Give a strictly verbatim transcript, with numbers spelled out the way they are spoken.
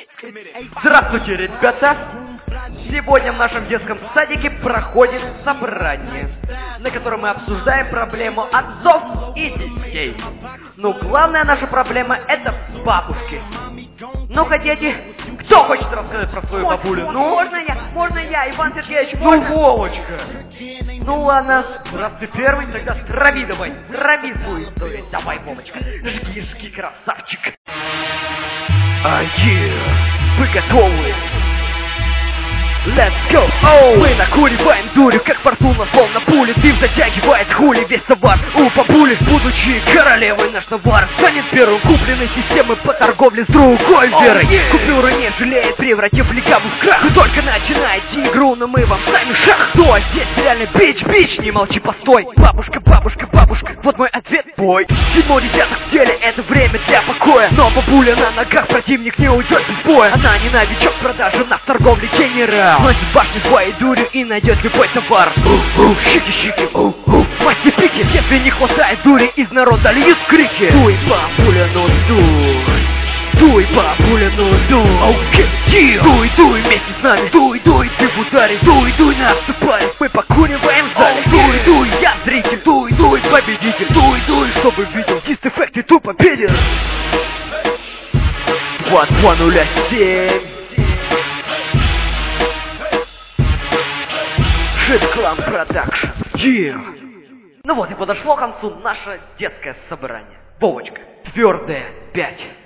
Здравствуйте, ребята! Сегодня в нашем детском садике проходит собрание, на котором мы обсуждаем проблему отцов и детей. Но главная наша проблема — это бабушки. Ну-ка, дети, кто хочет рассказать про свою Ой, бабулю? ой, Ну, можно я? Можно я, Иван Сергеевич? ну, Можно? Вовочка! Ну ладно, раз ты первый, тогда трави давай, трави свою историю. Давай, Вовочка, жги, жги, красавчик. А yeah. Вы готовы? Let's go! Oh! Мы накуриваем дурю, как фортуна, словно пули. Дым затягивает хули, весь товар у бабули. Будучи королевой, наш товар станет первым купленной системы по торговле с другой верой. Oh, yeah. Купюры не жалеет, превратив легаву в крах. Вы только начинаете игру, но мы вам сами шах. Кто здесь реально бич, бич, не молчи, постой. Бабушка, бабушка, бабушка, вот мой ответ, бой. Седьмой десяток в теле, это время для покоя. Но бабуля на ногах, противник не уйдет без боя. Она не новичок в продаже, на в торговле генерал. Носит башню своей дурью и найдет любой товар. Щики-щики, масти-пики. Если не хватает дури, из народа льют крики. Дуй, бабуля, ну дуй. Дуй, бабуля, ну дуй. Okay. Дуй, дуй вместе с нами. Дуй, дуй, ты в ударе. Дуй, дуй, наступаем. Мы покуриваем в зале. Дуй, дуй, я зритель. Дуй, дуй, победитель. Дуй, дуй, чтобы видел дисэффект и тупо победил. два два ноль семь. Шит-клан продакшн. Yeah. Ну вот и подошло к концу наше детское собрание. Вовочка, твердая пять.